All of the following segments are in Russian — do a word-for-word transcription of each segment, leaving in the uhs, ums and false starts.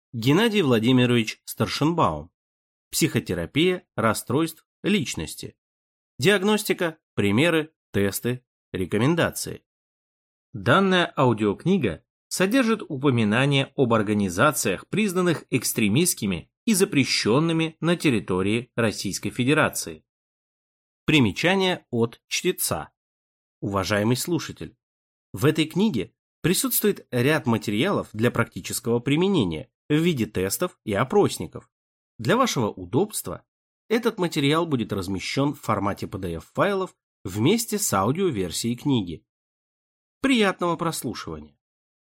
Геннадий Владимирович Старшенбаум. Психотерапия расстройств личности. Диагностика, примеры, тесты, рекомендации. Данная аудиокнига содержит упоминания об организациях, признанных экстремистскими и запрещенными на территории Российской Федерации. Примечание от чтеца. Уважаемый слушатель, в этой книге присутствует ряд материалов для практического применения в виде тестов и опросников. Для вашего удобства этот материал будет размещен в формате пи ди эф-файлов вместе с аудиоверсией книги. Приятного прослушивания.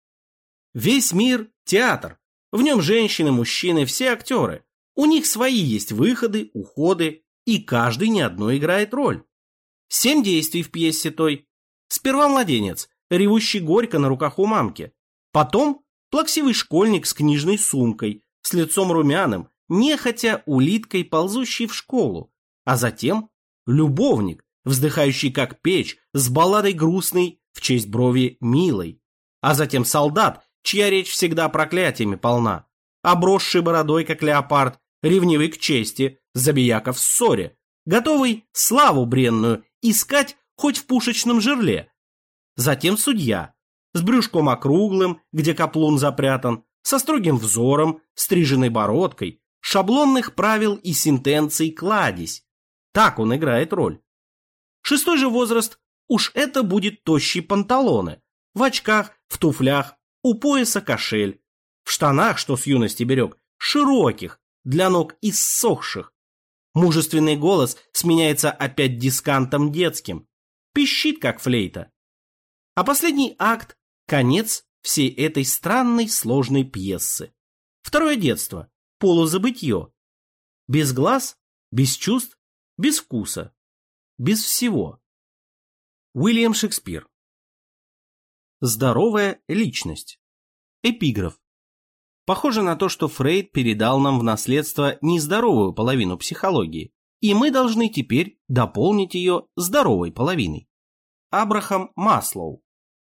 Весь мир – театр. В нем женщины, мужчины, все актеры. У них свои есть выходы, уходы, и каждый не одно играет роль. Семь действий в пьесе той. Сперва младенец, ревущий горько на руках у мамки. Потом плаксивый школьник с книжной сумкой, с лицом румяным, нехотя улиткой, ползущий в школу. А затем любовник, вздыхающий как печь, с балладой грустной в честь брови милой. А затем солдат, чья речь всегда проклятиями полна, обросший бородой, как леопард, ревнивый к чести, забияка в ссоре, готовый славу бренную искать хоть в пушечном жерле. Затем судья, с брюшком округлым, где каплун запрятан, со строгим взором, стриженной бородкой, шаблонных правил и сентенций кладезь. Так он играет роль. Шестой же возраст, уж это будет тощий панталоны, в очках, в туфлях, у пояса кошель, в штанах, что с юности берег, широких, для ног иссохших. Мужественный голос сменяется опять дискантом детским, пищит, как флейта. А последний акт – конец всей этой странной сложной пьесы. Второе детство, полузабытье. Без глаз, без чувств, без вкуса, без всего. Уильям Шекспир. Здоровая личность. Эпиграф. Похоже на то, что Фрейд передал нам в наследство нездоровую половину психологии, и мы должны теперь дополнить ее здоровой половиной. Абрахам Маслоу.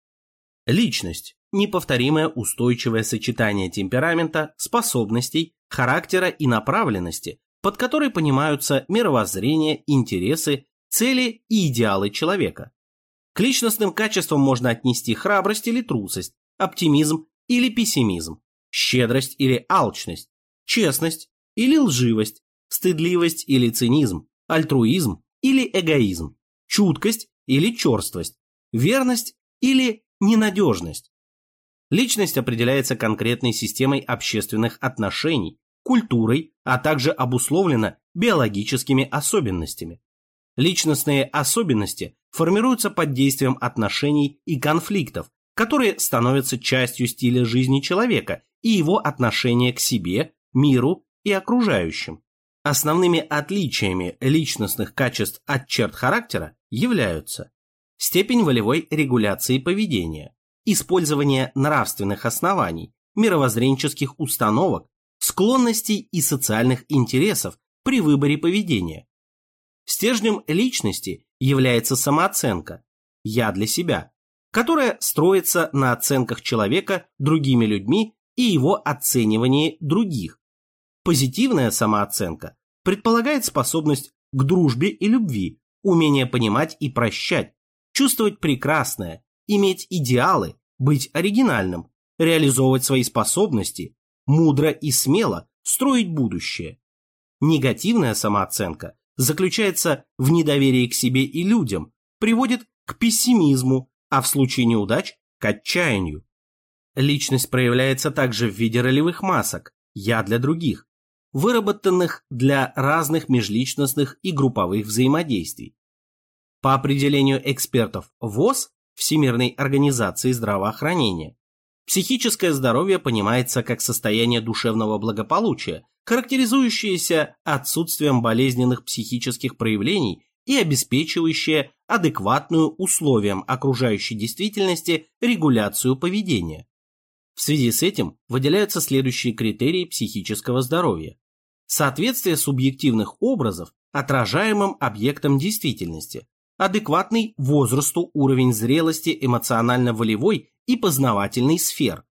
Личность – неповторимое устойчивое сочетание темперамента, способностей, характера и направленности, под которой понимаются мировоззрение, интересы, цели и идеалы человека. К личностным качествам можно отнести храбрость или трусость, оптимизм или пессимизм, щедрость или алчность, честность или лживость, стыдливость или цинизм, альтруизм или эгоизм, чуткость или черствость, верность или ненадежность. Личность определяется конкретной системой общественных отношений, культурой, а также обусловлена биологическими особенностями. Личностные особенности формируются под действием отношений и конфликтов, которые становятся частью стиля жизни человека и его отношения к себе, миру и окружающим. Основными отличиями личностных качеств от черт характера являются степень волевой регуляции поведения, использование нравственных оснований, мировоззренческих установок, склонностей и социальных интересов при выборе поведения. Стержнем личности является самооценка «я для себя», которая строится на оценках человека другими людьми и его оценивании других. Позитивная самооценка предполагает способность к дружбе и любви, умение понимать и прощать, чувствовать прекрасное, иметь идеалы, быть оригинальным, реализовывать свои способности, мудро и смело строить будущее. Негативная самооценка заключается в недоверии к себе и людям, приводит к пессимизму, а в случае неудач – к отчаянию. Личность проявляется также в виде ролевых масок «я для других», выработанных для разных межличностных и групповых взаимодействий. По определению экспертов ВОЗ, Всемирной организации здравоохранения, психическое здоровье понимается как состояние душевного благополучия, характеризующееся отсутствием болезненных психических проявлений и обеспечивающее адекватную условиям окружающей действительности регуляцию поведения. В связи с этим выделяются следующие критерии психического здоровья. Соответствие субъективных образов отражаемым объектам действительности, адекватный возрасту уровень зрелости эмоционально-волевой и познавательной сфер,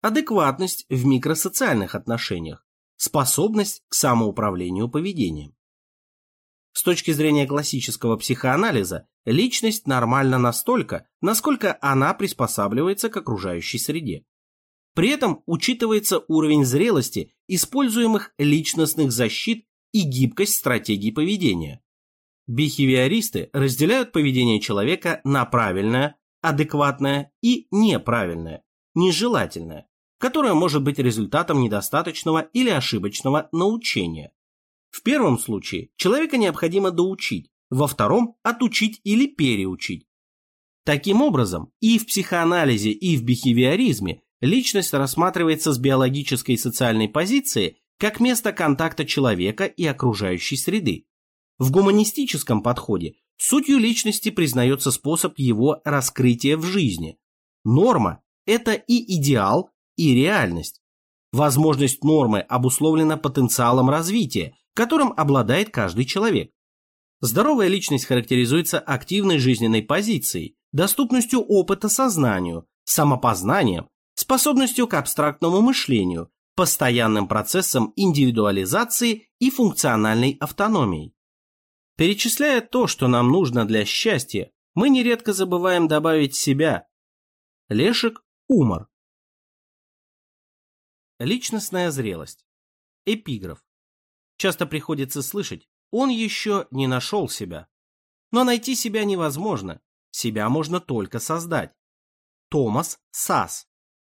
адекватность в микросоциальных отношениях, способность к самоуправлению поведением. С точки зрения классического психоанализа, личность нормальна настолько, насколько она приспосабливается к окружающей среде. При этом учитывается уровень зрелости используемых личностных защит и гибкость стратегий поведения. Бихевиористы разделяют поведение человека на правильное, адекватное и неправильное, нежелательное, которое может быть результатом недостаточного или ошибочного научения. В первом случае человека необходимо доучить, во втором – отучить или переучить. Таким образом, и в психоанализе, и в бихевиоризме личность рассматривается с биологической и социальной позиции как место контакта человека и окружающей среды. В гуманистическом подходе сутью личности признается способ его раскрытия в жизни. Норма – это и идеал, и реальность. Возможность нормы обусловлена потенциалом развития, которым обладает каждый человек. Здоровая личность характеризуется активной жизненной позицией, доступностью опыта сознанию, самопознанием, способностью к абстрактному мышлению, постоянным процессом индивидуализации и функциональной автономией. Перечисляя то, что нам нужно для счастья, мы нередко забываем добавить себя. Лешек Умар. Личностная зрелость. Эпиграф. Часто приходится слышать: он еще не нашел себя. Но найти себя невозможно, себя можно только создать. Томас Сасс.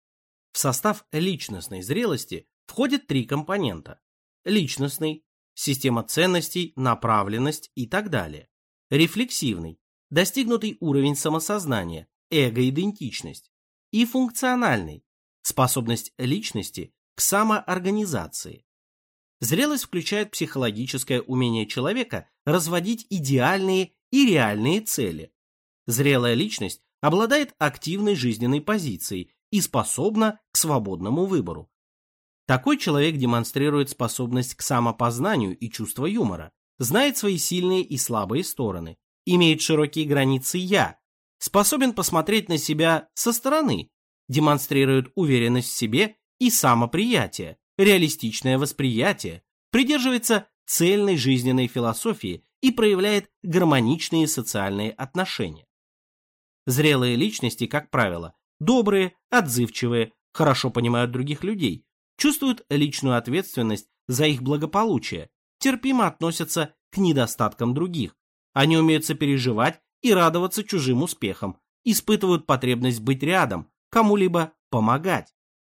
В состав личностной зрелости входят три компонента: личностный, система ценностей, направленность и так далее; рефлексивный, достигнутый уровень самосознания, эго-идентичность; и функциональный, способность личности к самоорганизации. Зрелость включает психологическое умение человека разводить идеальные и реальные цели. Зрелая личность обладает активной жизненной позицией и способна к свободному выбору. Такой человек демонстрирует способность к самопознанию и чувство юмора, знает свои сильные и слабые стороны, имеет широкие границы «я», способен посмотреть на себя со стороны, демонстрирует уверенность в себе и самоприятие, реалистичное восприятие, придерживается цельной жизненной философии и проявляет гармоничные социальные отношения. Зрелые личности, как правило, добрые, отзывчивые, хорошо понимают других людей, чувствуют личную ответственность за их благополучие, терпимо относятся к недостаткам других. Они умеют сопереживать и радоваться чужим успехам, испытывают потребность быть рядом, кому-либо помогать.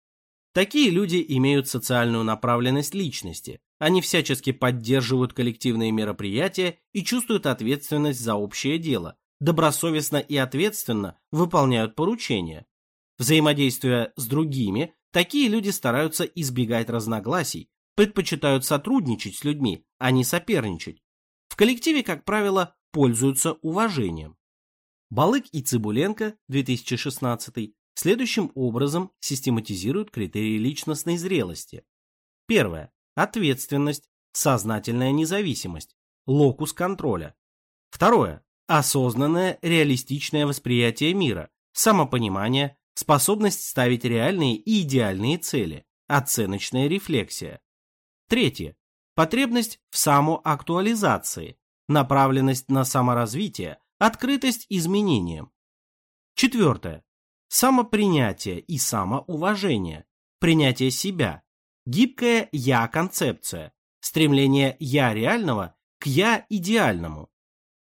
Такие люди имеют социальную направленность личности. Они всячески поддерживают коллективные мероприятия и чувствуют ответственность за общее дело, добросовестно и ответственно выполняют поручения. Взаимодействуя с другими, такие люди стараются избегать разногласий, предпочитают сотрудничать с людьми, а не соперничать. В коллективе, как правило, пользуются уважением. Балык и Цыбуленко, две тысячи шестнадцатый, следующим образом систематизируют критерии личностной зрелости. Первое. Ответственность, сознательная независимость, локус контроля. Второе. Осознанное реалистичное восприятие мира, самопонимание, способность ставить реальные и идеальные цели, оценочная рефлексия. Третье. Потребность в самоактуализации, направленность на саморазвитие, открытость изменениям. Четвертое. Самопринятие и самоуважение, принятие себя, гибкая «я»-концепция, стремление «я» реального к «я» идеальному.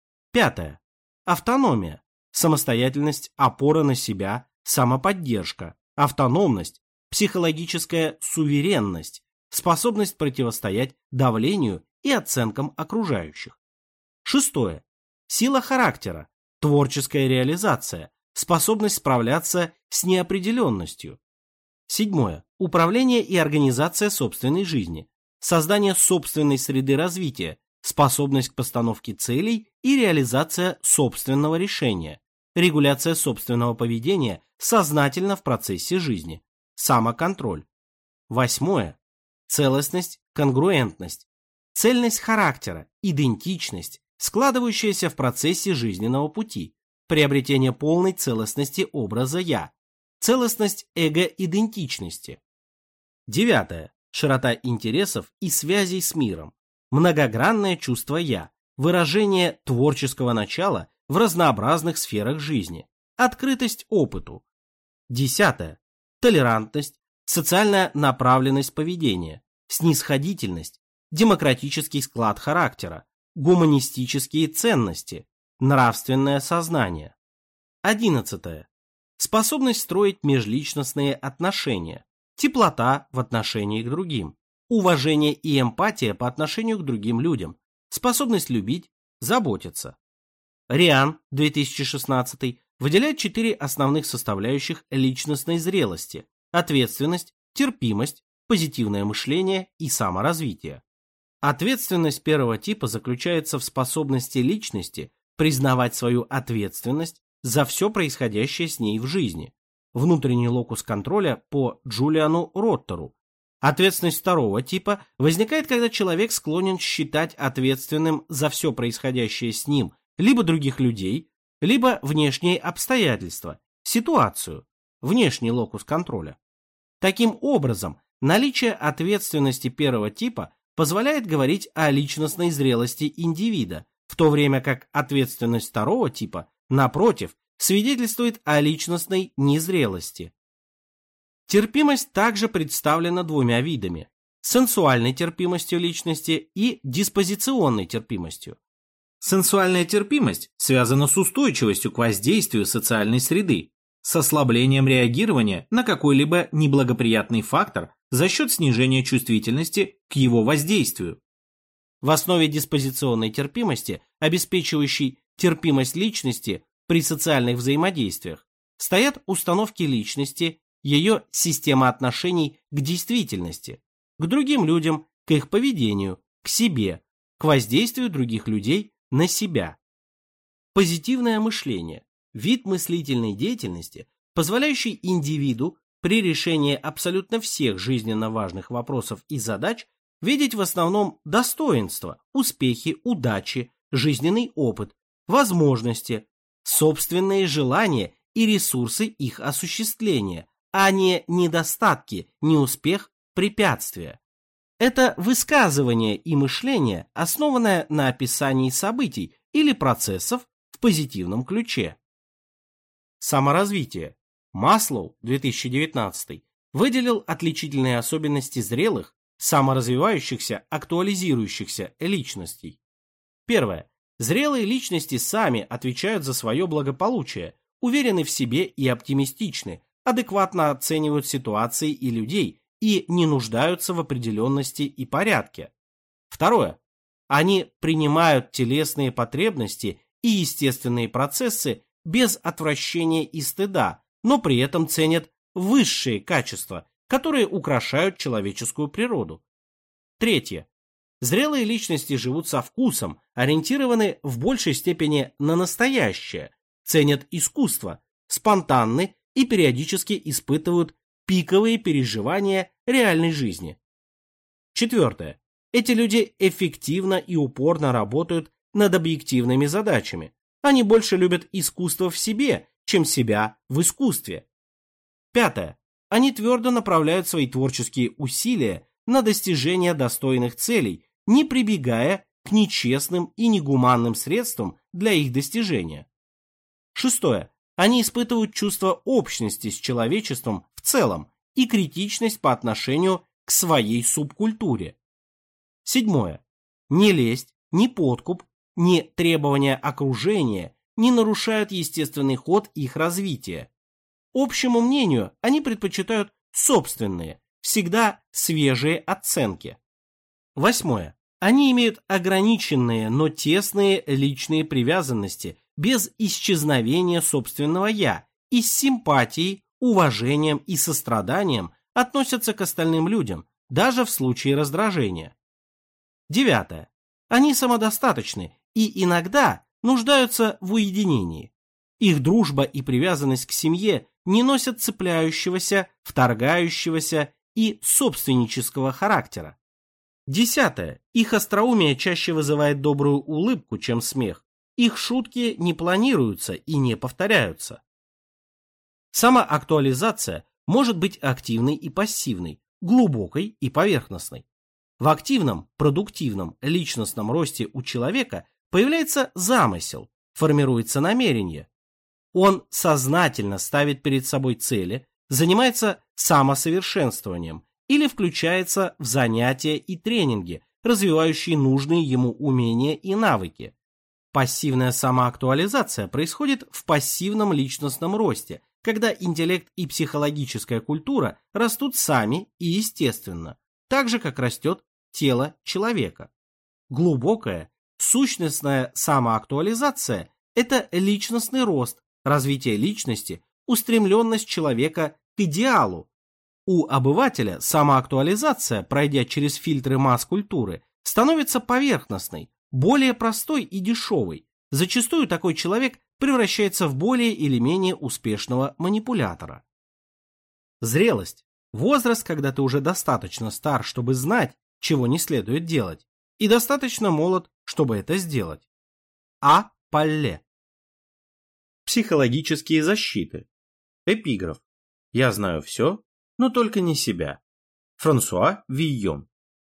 Пятое. Автономия, самостоятельность, опора на себя, самоподдержка, автономность, психологическая суверенность, способность противостоять давлению и оценкам окружающих. Шестое. Сила характера, творческая реализация, способность справляться с неопределенностью. Седьмое. Управление и организация собственной жизни, создание собственной среды развития, способность к постановке целей и реализация собственного решения, регуляция собственного поведения сознательно в процессе жизни, самоконтроль. Восьмое. Целостность, конгруентность, цельность характера, идентичность, складывающаяся в процессе жизненного пути, приобретение полной целостности образа «я», целостность эго-идентичности. Девятое. Широта интересов и связей с миром, многогранное чувство «я», выражение творческого начала в разнообразных сферах жизни, открытость опыту. Десятое. Толерантность, социальная направленность поведения, снисходительность, демократический склад характера, гуманистические ценности, нравственное сознание. Одиннадцатое. Способность строить межличностные отношения, теплота в отношении к другим, уважение и эмпатия по отношению к другим людям, способность любить, заботиться. Риан, две тысячи шестнадцатый, выделяет четыре основных составляющих личностной зрелости: ответственность, терпимость, позитивное мышление и саморазвитие. Ответственность первого типа заключается в способности личности признавать свою ответственность за все происходящее с ней в жизни. Внутренний локус контроля по Джулиану Роттеру. Ответственность второго типа возникает, когда человек склонен считать ответственным за все происходящее с ним либо других людей, либо внешние обстоятельства, ситуацию, внешний локус контроля. Таким образом, наличие ответственности первого типа позволяет говорить о личностной зрелости индивида, в то время как ответственность второго типа, напротив, свидетельствует о личностной незрелости. Терпимость также представлена двумя видами: сенсуальной терпимостью личности и диспозиционной терпимостью. Сенсуальная терпимость связана с устойчивостью к воздействию социальной среды, с ослаблением реагирования на какой-либо неблагоприятный фактор за счет снижения чувствительности к его воздействию. В основе диспозиционной терпимости, обеспечивающей терпимость личности при социальных взаимодействиях, стоят установки личности, ее система отношений к действительности, к другим людям, к их поведению, к себе, к воздействию других людей на себя. Позитивное мышление – вид мыслительной деятельности, позволяющий индивиду при решении абсолютно всех жизненно важных вопросов и задач видеть в основном достоинства, успехи, удачи, жизненный опыт, возможности, собственные желания и ресурсы их осуществления, а не недостатки, неуспех, препятствия. Это высказывание и мышление, основанное на описании событий или процессов в позитивном ключе. Саморазвитие. Маслоу, две тысячи девятнадцатый, выделил отличительные особенности зрелых, саморазвивающихся, актуализирующихся личностей. Первое. Зрелые личности сами отвечают за свое благополучие, уверены в себе и оптимистичны, адекватно оценивают ситуации и людей и не нуждаются в определенности и порядке. Второе. Они принимают телесные потребности и естественные процессы без отвращения и стыда, но при этом ценят высшие качества, которые украшают человеческую природу. Третье. Зрелые личности живут со вкусом, ориентированы в большей степени на настоящее, ценят искусство, спонтанны и периодически испытывают пиковые переживания реальной жизни. Четвертое. Эти люди эффективно и упорно работают над объективными задачами. Они больше любят искусство в себе, чем себя в искусстве. Пятое. Они твердо направляют свои творческие усилия на достижение достойных целей, не прибегая к нечестным и негуманным средствам для их достижения. Шестое. Они испытывают чувство общности с человечеством в целом и критичность по отношению к своей субкультуре. Седьмое. Ни лесть, ни подкуп, ни требования окружения не нарушают естественный ход их развития. Общему мнению они предпочитают собственные, всегда свежие оценки. Восьмое. Они имеют ограниченные, но тесные личные привязанности без исчезновения собственного «я» и с симпатией, уважением и состраданием относятся к остальным людям, даже в случае раздражения. Девятое. Они самодостаточны и иногда нуждаются в уединении. Их дружба и привязанность к семье не носят цепляющегося, вторгающегося и собственнического характера. Десятое. Их остроумие чаще вызывает добрую улыбку, чем смех. Их шутки не планируются и не повторяются. Самоактуализация может быть активной и пассивной, глубокой и поверхностной. В активном, продуктивном, личностном росте у человека появляется замысел, формируется намерение. Он сознательно ставит перед собой цели, занимается самосовершенствованием или включается в занятия и тренинги, развивающие нужные ему умения и навыки. Пассивная самоактуализация происходит в пассивном личностном росте, когда интеллект и психологическая культура растут сами и естественно, так же, как растет тело человека. Глубокая, сущностная самоактуализация – это личностный рост, развитие личности, устремленность человека к идеалу. У обывателя самоактуализация, пройдя через фильтры масс-культуры, становится поверхностной, более простой и дешевой. Зачастую такой человек превращается в более или менее успешного манипулятора. Зрелость – возраст, когда ты уже достаточно стар, чтобы знать, чего не следует делать, и достаточно молод, чтобы это сделать. А. Палле. Психологические защиты. Эпиграф. Я знаю все, но только не себя. Франсуа Вийон.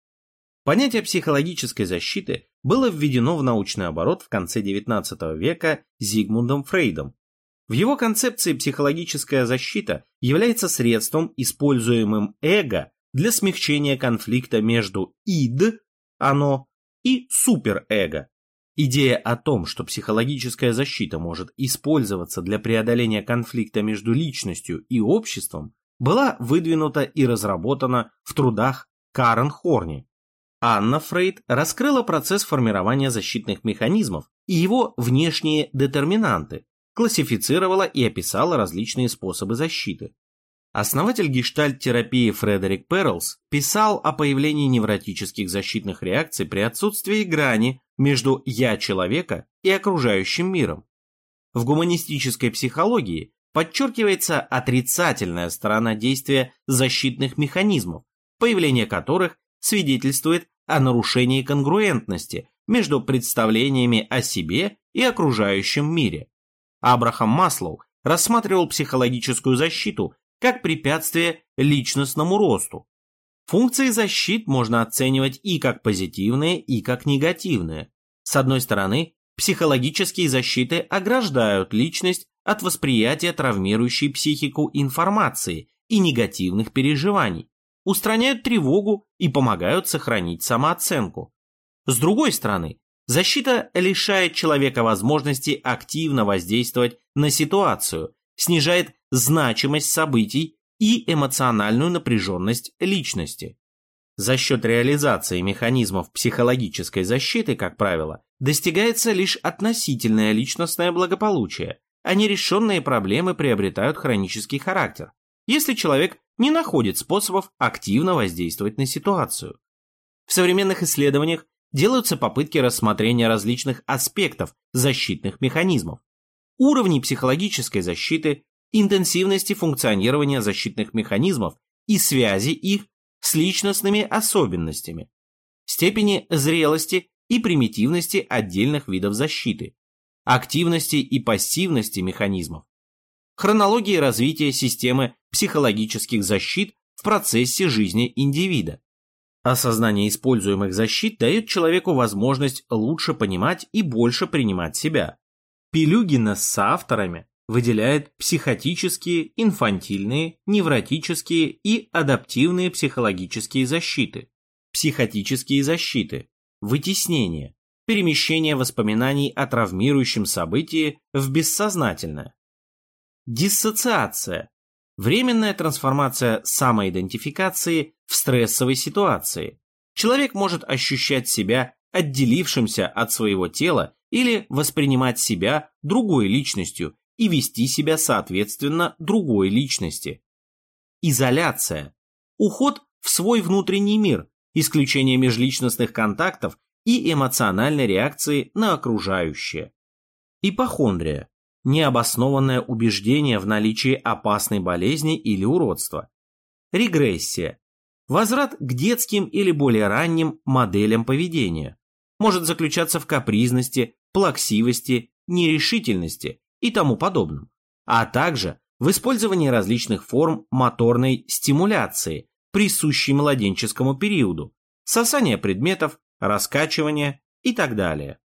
Понятие психологической защиты было введено в научный оборот в конце девятнадцатого века Зигмундом Фрейдом. В его концепции психологическая защита является средством, используемым эго для смягчения конфликта между ид, оно, и суперэго. Идея о том, что психологическая защита может использоваться для преодоления конфликта между личностью и обществом, была выдвинута и разработана в трудах Карен Хорни. Анна Фрейд раскрыла процесс формирования защитных механизмов и его внешние детерминанты, классифицировала и описала различные способы защиты. Основатель гештальт-терапии Фредерик Перлс писал о появлении невротических защитных реакций при отсутствии грани между «я» человека и окружающим миром. В гуманистической психологии подчеркивается отрицательная сторона действия защитных механизмов, появление которых свидетельствует о нарушении конгруентности между представлениями о себе и окружающем мире. Абрахам Маслоу рассматривал психологическую защиту как препятствие личностному росту. Функции защит можно оценивать и как позитивные, и как негативные. С одной стороны, психологические защиты ограждают личность от восприятия травмирующей психику информации и негативных переживаний, устраняют тревогу и помогают сохранить самооценку. С другой стороны, защита лишает человека возможности активно воздействовать на ситуацию, снижает значимость событий и эмоциональную напряженность личности. За счет реализации механизмов психологической защиты, как правило, достигается лишь относительное личностное благополучие, а нерешенные проблемы приобретают хронический характер, если человек не находит способов активно воздействовать на ситуацию. В современных исследованиях делаются попытки рассмотрения различных аспектов защитных механизмов, уровней психологической защиты, интенсивности функционирования защитных механизмов и связи их с личностными особенностями, степени зрелости и примитивности отдельных видов защиты, активности и пассивности механизмов, хронологии развития системы психологических защит в процессе жизни индивида. Осознание используемых защит дает человеку возможность лучше понимать и больше принимать себя. Пилюгина с соавторами выделяет психотические, инфантильные, невротические и адаптивные психологические защиты. Психотические защиты – вытеснение, перемещение воспоминаний о травмирующем событии в бессознательное. Диссоциация – временная трансформация самоидентификации в стрессовой ситуации. Человек может ощущать себя отделившимся от своего тела или воспринимать себя другой личностью и вести себя соответственно другой личности. Изоляция – уход в свой внутренний мир, исключение межличностных контактов и эмоциональной реакции на окружающее. Ипохондрия – необоснованное убеждение в наличии опасной болезни или уродства. Регрессия – возврат к детским или более ранним моделям поведения. Может заключаться в капризности, плаксивости, нерешительности и тому подобном, а также в использовании различных форм моторной стимуляции, присущей младенческому периоду, сосания предметов, раскачивания и так далее.